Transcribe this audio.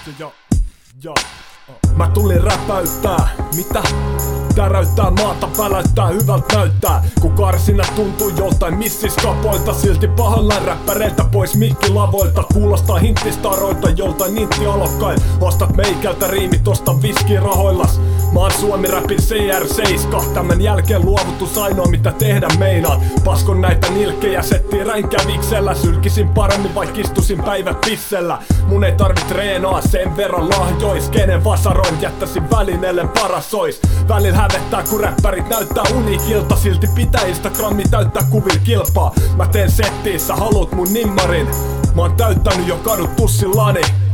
Mä tulin räpäyttää, mitä? Täräyttää maata, väläyttää, hyvältä näyttää. Kun karsina tuntuu joltain missiskapoilta, silti pahoillaan räppäreiltä pois mikkilavoilta. Kuulostaa hinttistaroilta joltain ninttialokkain. Ostat meikältä riimit, osta viskiä rahoillas. Mä oon Suomi-räpin CR7. Tämän jälkeen luovutus ainoa mitä tehdä meinaan. Paskon näitä nilkkejä, settiin ränkäviksellä. Sylkisin paremmin vaik istusin päivät pissellä. Mun ei tarvi treenaa sen verran lahjois. Kenen vasaroin jättäisin välineelle paras ois. Välillä hävettää kun räppärit näyttää unikilta. Silti pitää Instagrami täyttää kuvil kilpaa. Mä teen settiä, sä haluut mun nimmarin. Mä oon täyttänyt jo kadut tussillani.